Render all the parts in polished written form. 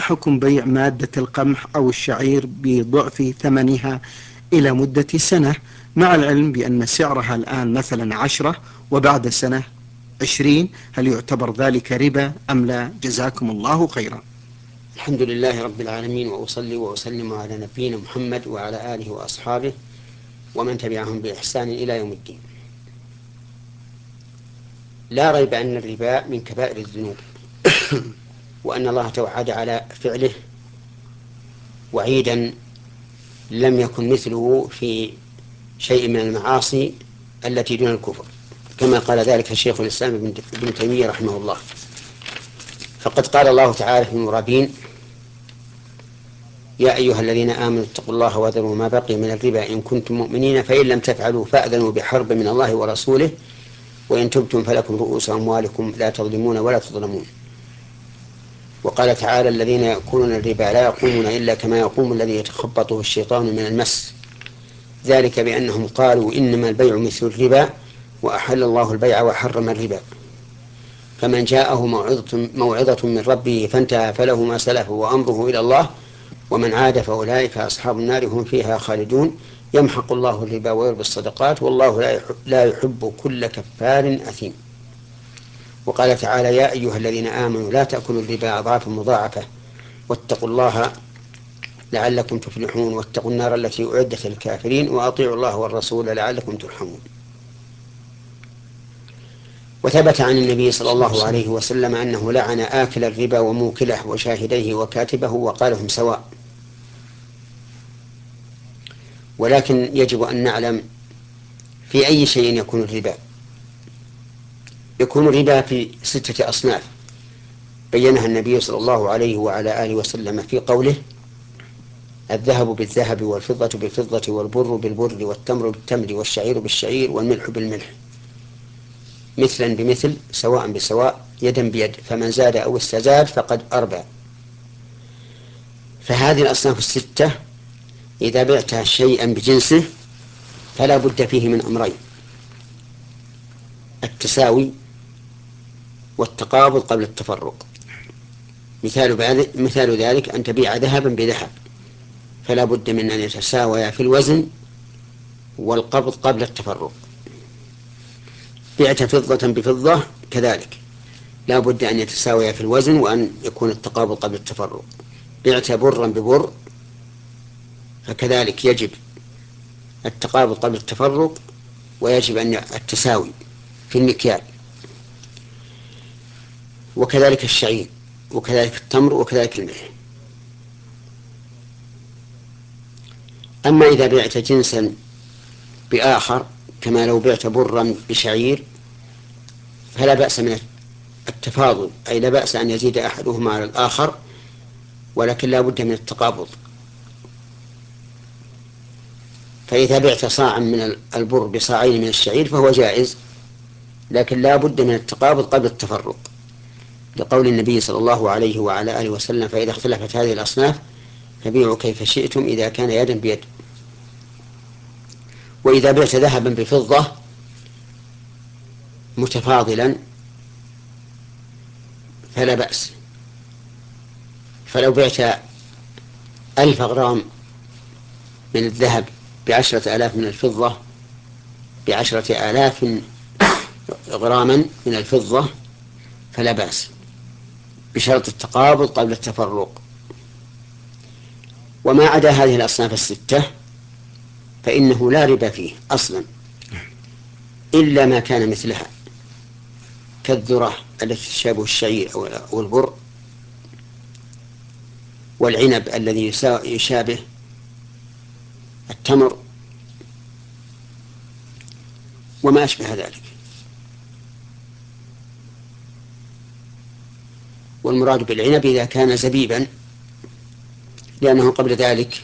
حكم بيع مادة القمح أو الشعير بضعف ثمنها إلى مدة سنة، مع العلم بأن سعرها الآن مثلا 10 وبعد سنة 20؟ هل يعتبر ذلك ربا أم لا؟ جزاكم الله خيرا. الحمد لله رب العالمين، وأصلي وأسلم على نبينا محمد وعلى آله وأصحابه ومن تبعهم بإحسان إلى يوم الدين. لا ريب أن الربا من كبائر الذنوب، وأن الله توعد على فعله وعيدا لم يكن مثله في شيء من المعاصي التي دون الكفر، كما قال ذلك شيخ الإسلام ابن تيمية رحمه الله. فقد قال الله تعالى في المرابين: يا أيها الذين آمنوا اتقوا الله وذروا ما بقي من الربا إن كنتم مؤمنين، فإن لم تفعلوا فأذنوا بحرب من الله ورسوله، وإن تبتم فلكم رؤوس أموالكم لا تظلمون ولا تظلمون. وقال تعالى: الذين يأكلون الربا لا يقومون إلا كما يقوم الذي يتخبطه الشيطان من المس، ذلك بأنهم قالوا إنما البيع مثل الربا وأحل الله البيع وحرم الربا، فمن جاءه موعظة من ربه فانتهى فله ما سلف وأمره إلى الله، ومن عاد فأولئك أصحاب النار هم فيها خالدون، يمحق الله الربا ويربي الصدقات والله لا يحب كل كفار أثيم. وقال تعالى: يا أيها الذين آمنوا لا تأكلوا الربا أضعافا مضاعفة واتقوا الله لعلكم تفلحون، واتقوا النار التي أعدت للكافرين وأطيعوا الله والرسول لعلكم ترحمون. وثبت عن النبي صلى الله عليه وسلم أنه لعن آكل الربا وموكله وشاهديه وكاتبه وقال هم سواء. ولكن يجب أن نعلم في أي شيء يكون الربا. يكون الربا في 6 أصناف بينها النبي صلى الله عليه وعلى آله وسلم في قوله: الذهب بالذهب والفضة بالفضة والبر بالبر والتمر بالتمر والشعير بالشعير والملح بالملح، مثلا بمثل سواء بسواء يدا بيد، فمن زاد أو استزاد فقد أربى. فهذه الأصناف 6 إذا بعت شيئا بجنسه فلا بد فيه من أمرين: التساوي والتقابض قبل التفرق. مثال ذلك أن تبيع ذهبا بذهب، فلا بد من أن يتساويا في الوزن والقبض قبل التفرق. بعت فضة بفضة كذلك لا بد أن يتساويا في الوزن وأن يكون التقابض قبل التفرق. بعت برا ببر فكذلك يجب التقابض قبل التفرق، ويجب أن التساوي في المكيال، وكذلك الشعير وكذلك التمر وكذلك الملح. أما إذا بعت جنسا بآخر كما لو بعت برا بشعير فلا بأس من التفاضل، أي لا بأس أن يزيد أحدهما على الآخر، ولكن لا بد من التقابض. فإذا بعت صاعا من البر بصاعين من الشعير فهو جائز، لكن لا بد من التقابض قبل التفرق، لقول النبي صلى الله عليه وعلى آله وسلم: فإذا اختلفت هذه الأصناف فبيعوا كيف شئتم إذا كان يدا بيد. وإذا بعت ذهبا بفضة متفاضلا فلا بأس، فلو بعت 1000 غرام من الذهب ب10,000 من الفضة ب10,000 غراما من الفضة فلا بأس، بشرط التقابض قبل التفرق. وما عدا هذه الأصناف 6 فإنه لا ربا فيه أصلا، إلا ما كان مثلها كالذرة التي تشابه الشعير أو البر، والعنب الذي يشابه التمر، وما أشبه ذلك. والمراد بالعنب إذا كان زبيبا، لأنه قبل ذلك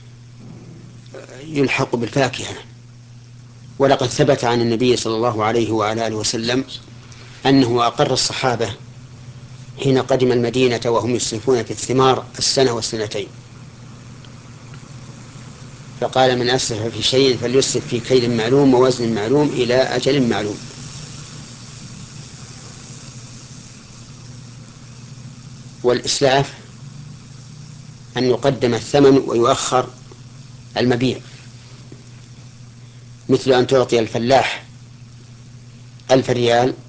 يلحق بالفاكهة. ولقد ثبت عن النبي صلى الله عليه وعلى آله وسلم أنه أقر الصحابة حين قدم المدينة وهم يسرفون في الثمار 1 و2 سنين، فقال: من أسرف في شيء فليسرف في كيل معلوم ووزن معلوم إلى أجل معلوم. والإسلاف أن يقدم الثمن ويؤخر المبيع، مثل أن تعطي الفلاح 1000 ريال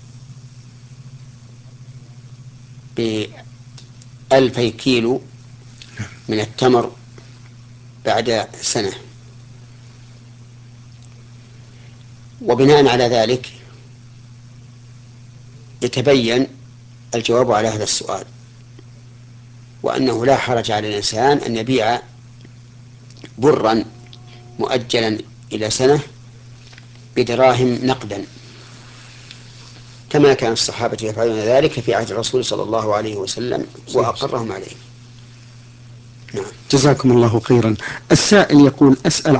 ب2000 كيلو من التمر بعد سنة. وبناء على ذلك يتبين الجواب على هذا السؤال، وأنه لا حرج على الإنسان أن يبيع برا مؤجلا إلى سنة بدراهم نقدا، كما كان الصحابة يفعلون ذلك في عهد الرسول صلى الله عليه وسلم وأقرهم عليه. جزاكم الله خيرا. السائل يقول: أسأل